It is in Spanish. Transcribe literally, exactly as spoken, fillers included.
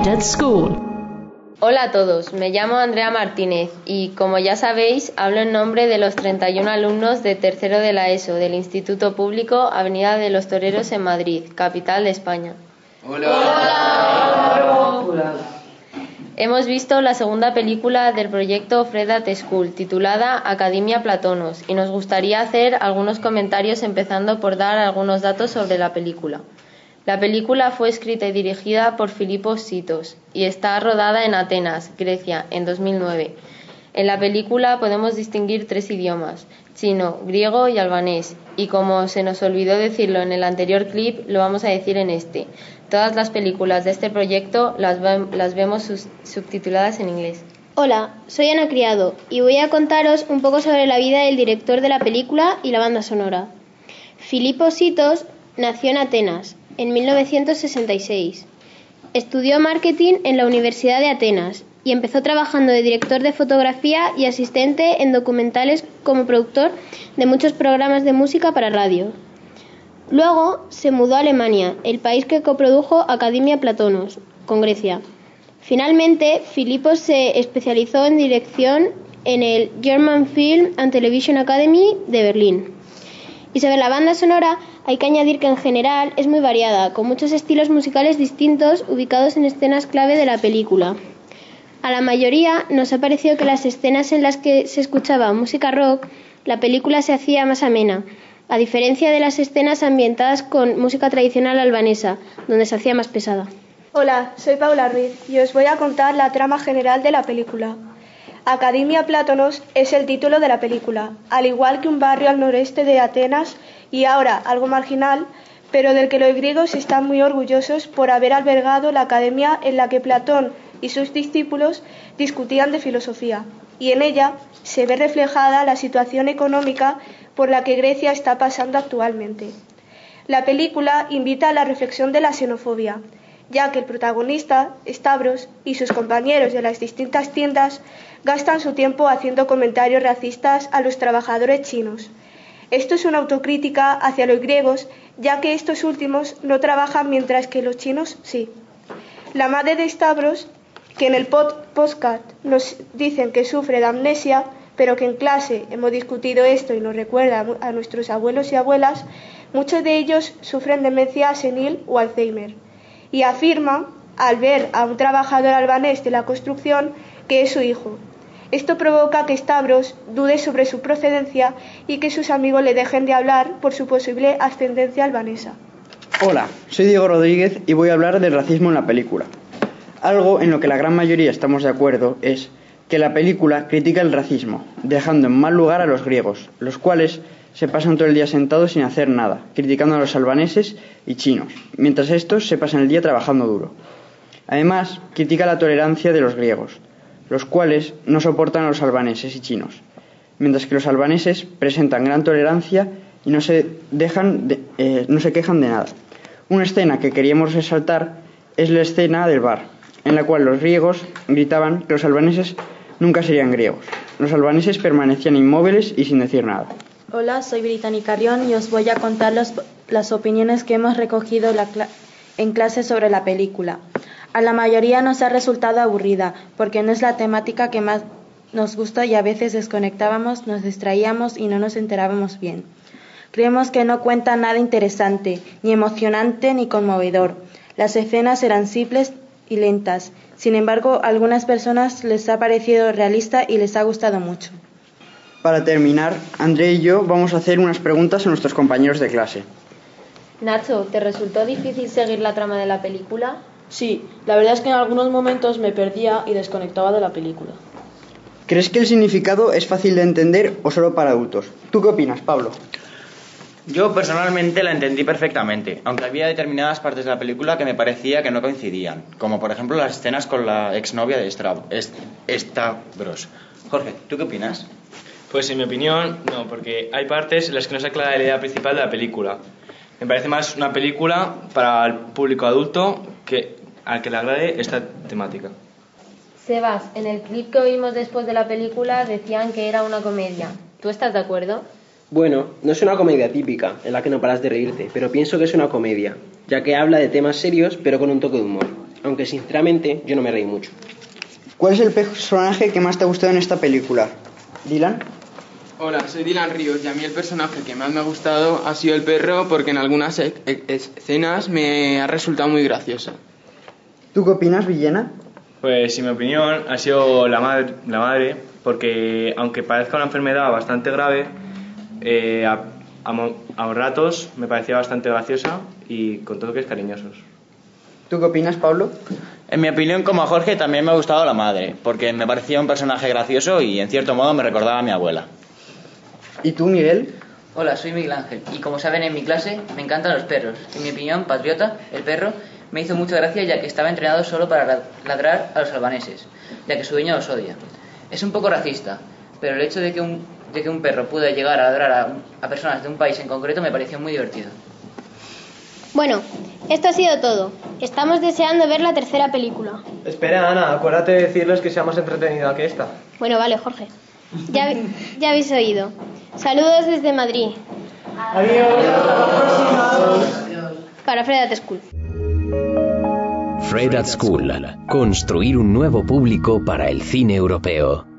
at school. Hola a todos, me llamo Andrea Martínez y, como ya sabéis, hablo en nombre de los treinta y uno alumnos de tercero de la ESO del Instituto Público Avenida de los Toreros en Madrid, capital de España. Hola. Hola. Hola. Hemos visto la segunda película del proyecto Fred at School, titulada Academia Platonos, y nos gustaría hacer algunos comentarios empezando por dar algunos datos sobre la película. La película fue escrita y dirigida por Filipos Sittos y está rodada en Atenas, Grecia, en dos mil nueve. En la película podemos distinguir tres idiomas: chino, griego y albanés, y como se nos olvidó decirlo en el anterior clip, lo vamos a decir en este. Todas las películas de este proyecto las, ve- las vemos sus- subtituladas en inglés. Hola, soy Ana Criado y voy a contaros un poco sobre la vida del director de la película y la banda sonora. Filipos Sittos nació en Atenas en mil novecientos sesenta y seis. Estudió marketing en la Universidad de Atenas y empezó trabajando de director de fotografía y asistente en documentales como productor de muchos programas de música para radio. Luego se mudó a Alemania, el país que coprodujo Academia Platonos, con Grecia. Finalmente, Filipos se especializó en dirección en el German Film and Television Academy de Berlín. Y sobre la banda sonora, hay que añadir que en general es muy variada, con muchos estilos musicales distintos ubicados en escenas clave de la película. A la mayoría nos ha parecido que las escenas en las que se escuchaba música rock, la película se hacía más amena, a diferencia de las escenas ambientadas con música tradicional albanesa, donde se hacía más pesada. Hola, soy Paula Ruiz y os voy a contar la trama general de la película. Academia Platonos es el título de la película, al igual que un barrio al noreste de Atenas y ahora algo marginal, pero del que los griegos están muy orgullosos por haber albergado la academia en la que Platón y sus discípulos discutían de filosofía, y en ella se ve reflejada la situación económica por la que Grecia está pasando actualmente. La película invita a la reflexión de la xenofobia, ya que el protagonista, Stavros, y sus compañeros de las distintas tiendas gastan su tiempo haciendo comentarios racistas a los trabajadores chinos. Esto es una autocrítica hacia los griegos, ya que estos últimos no trabajan mientras que los chinos sí. La madre de Stavros, que en el pod- podcast nos dicen que sufre de amnesia, pero que en clase hemos discutido esto y nos recuerda a nuestros abuelos y abuelas, muchos de ellos sufren demencia senil o Alzheimer. Y afirma, al ver a un trabajador albanés de la construcción, que es su hijo. Esto provoca que Stavros dude sobre su procedencia y que sus amigos le dejen de hablar por su posible ascendencia albanesa. Hola, soy Diego Rodríguez y voy a hablar del racismo en la película. Algo en lo que la gran mayoría estamos de acuerdo es que la película critica el racismo, dejando en mal lugar a los griegos, los cuales se pasan todo el día sentados sin hacer nada, criticando a los albaneses y chinos, mientras estos se pasan el día trabajando duro. Además, critica la tolerancia de los griegos, los cuales no soportan a los albaneses y chinos, mientras que los albaneses presentan gran tolerancia y no se, dejan de, eh, no se quejan de nada. Una escena que queríamos resaltar es la escena del bar, en la cual los griegos gritaban que los albaneses nunca serían griegos. Los albaneses permanecían inmóviles y sin decir nada. Hola, soy Brittany Carrión y os voy a contar los, las opiniones que hemos recogido la cla- en clase sobre la película. A la mayoría nos ha resultado aburrida, porque no es la temática que más nos gusta y a veces desconectábamos, nos distraíamos y no nos enterábamos bien. Creemos que no cuenta nada interesante, ni emocionante ni conmovedor. Las escenas eran simples y lentas. Sin embargo, a algunas personas les ha parecido realista y les ha gustado mucho. Para terminar, André y yo vamos a hacer unas preguntas a nuestros compañeros de clase. Nacho, ¿te resultó difícil seguir la trama de la película? Sí, la verdad es que en algunos momentos me perdía y desconectaba de la película. ¿Crees que el significado es fácil de entender o solo para adultos? ¿Tú qué opinas, Pablo? Yo personalmente la entendí perfectamente, aunque había determinadas partes de la película que me parecía que no coincidían, como por ejemplo las escenas con la exnovia de Stra- Est- Stavros. Jorge, ¿tú qué opinas? Pues en mi opinión, no, porque hay partes en las que no se aclara la idea principal de la película. Me parece más una película para el público adulto que al que le agrade esta temática. Sebas, en el clip que oímos después de la película decían que era una comedia. ¿Tú estás de acuerdo? Bueno, no es una comedia típica, en la que no paras de reírte, pero pienso que es una comedia, ya que habla de temas serios pero con un toque de humor. aunque sinceramente yo no me reí mucho. ¿Cuál es el personaje que más te ha gustado en esta película? ¿Dylan? Hola, soy Dylan Ríos y a mí el personaje que más me ha gustado ha sido el perro porque en algunas e- e- escenas me ha resultado muy gracioso. ¿Tú qué opinas, Villena? Pues, en mi opinión, ha sido la madre, la madre porque aunque parezca una enfermedad bastante grave, eh, a, a, mo- a ratos me parecía bastante graciosa y con toques cariñosos. ¿Tú qué opinas, Pablo? En mi opinión, como a Jorge, también me ha gustado la madre, porque me parecía un personaje gracioso y en cierto modo me recordaba a mi abuela. ¿Y tú, Miguel? Hola, soy Miguel Ángel y como saben en mi clase me encantan los perros. En mi opinión, Patriota, el perro, me hizo mucha gracia ya que estaba entrenado solo para ladrar a los albaneses, ya que su dueño los odia. Es un poco racista, pero el hecho de que un, de que un perro pueda llegar a ladrar a, a personas de un país en concreto me pareció muy divertido. Bueno, esto ha sido todo. Estamos deseando ver la tercera película. Espera, Ana, acuérdate de decirles que sea más entretenida que esta. Bueno, vale, Jorge. Ya, ya habéis oído. Saludos desde Madrid. Adiós. Para Fred at School. Fred at School. Construir un nuevo público para el cine europeo.